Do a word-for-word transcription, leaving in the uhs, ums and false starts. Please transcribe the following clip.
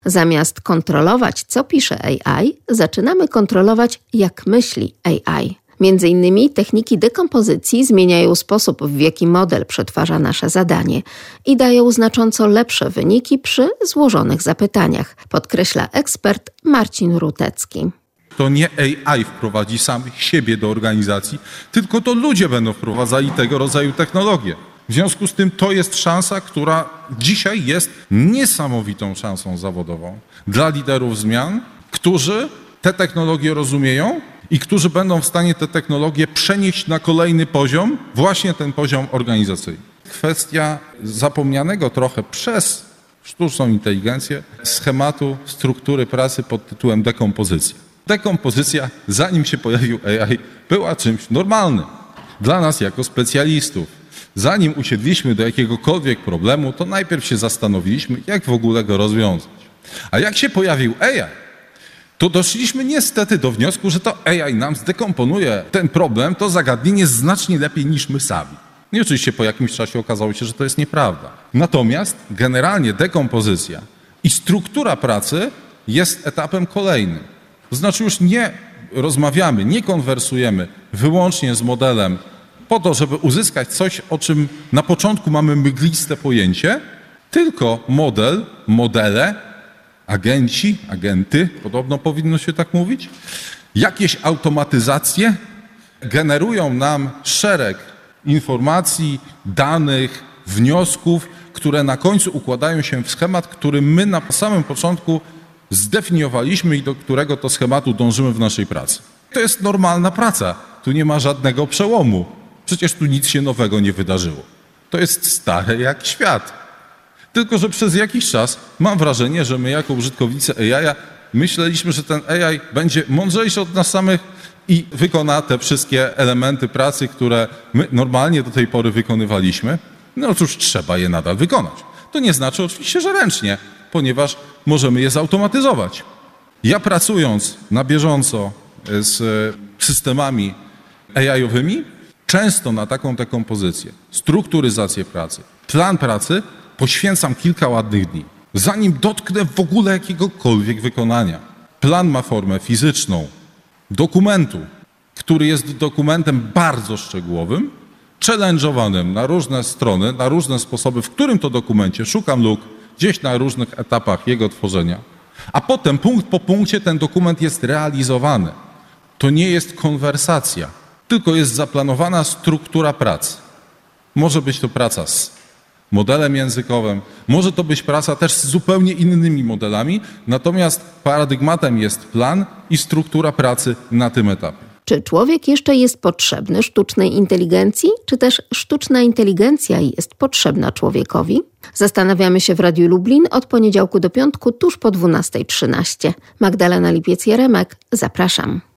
Zamiast kontrolować, co pisze A I, zaczynamy kontrolować, jak myśli A I. Między innymi techniki dekompozycji zmieniają sposób, w jaki model przetwarza nasze zadanie i dają znacząco lepsze wyniki przy złożonych zapytaniach, podkreśla ekspert Marcin Rutecki. To nie A I wprowadzi sam siebie do organizacji, tylko to ludzie będą wprowadzali tego rodzaju technologie. W związku z tym to jest szansa, która dzisiaj jest niesamowitą szansą zawodową dla liderów zmian, którzy te technologie rozumieją i którzy będą w stanie te technologie przenieść na kolejny poziom, właśnie ten poziom organizacyjny. Kwestia zapomnianego trochę przez sztuczną inteligencję schematu struktury pracy pod tytułem dekompozycja. Dekompozycja, zanim się pojawił A I, była czymś normalnym dla nas jako specjalistów. Zanim usiedliśmy do jakiegokolwiek problemu, to najpierw się zastanowiliśmy, jak w ogóle go rozwiązać. A jak się pojawił A I, to doszliśmy niestety do wniosku, że to A I nam zdekomponuje ten problem, to zagadnienie znacznie lepiej niż my sami. I oczywiście po jakimś czasie okazało się, że to jest nieprawda. Natomiast generalnie dekompozycja i struktura pracy jest etapem kolejnym. To znaczy już nie rozmawiamy, nie konwersujemy wyłącznie z modelem po to, żeby uzyskać coś, o czym na początku mamy mgliste pojęcie, tylko model, modele, agenci, agenty, podobno powinno się tak mówić, jakieś automatyzacje generują nam szereg informacji, danych, wniosków, które na końcu układają się w schemat, który my na samym początku zdefiniowaliśmy i do którego to schematu dążymy w naszej pracy. To jest normalna praca, tu nie ma żadnego przełomu. Przecież tu nic się nowego nie wydarzyło. To jest stare jak świat. Tylko że przez jakiś czas mam wrażenie, że my jako użytkownicy A I myśleliśmy, że ten A I będzie mądrzejszy od nas samych i wykona te wszystkie elementy pracy, które my normalnie do tej pory wykonywaliśmy. No cóż, trzeba je nadal wykonać. To nie znaczy oczywiście, że ręcznie, ponieważ możemy je zautomatyzować. Ja pracując na bieżąco z systemami A I-owymi, często na taką dekompozycję, strukturyzację pracy, plan pracy poświęcam kilka ładnych dni, zanim dotknę w ogóle jakiegokolwiek wykonania. Plan ma formę fizyczną, dokumentu, który jest dokumentem bardzo szczegółowym, challenge'owanym na różne strony, na różne sposoby, w którym to dokumencie szukam luk, gdzieś na różnych etapach jego tworzenia, a potem punkt po punkcie ten dokument jest realizowany. To nie jest konwersacja, tylko jest zaplanowana struktura pracy. Może być to praca z modelem językowym, może to być praca też z zupełnie innymi modelami, natomiast paradygmatem jest plan i struktura pracy na tym etapie. Czy człowiek jeszcze jest potrzebny sztucznej inteligencji, czy też sztuczna inteligencja jest potrzebna człowiekowi? Zastanawiamy się w Radiu Lublin od poniedziałku do piątku tuż po dwunasta trzynaście. Magdalena Lipiec-Jaremek, zapraszam.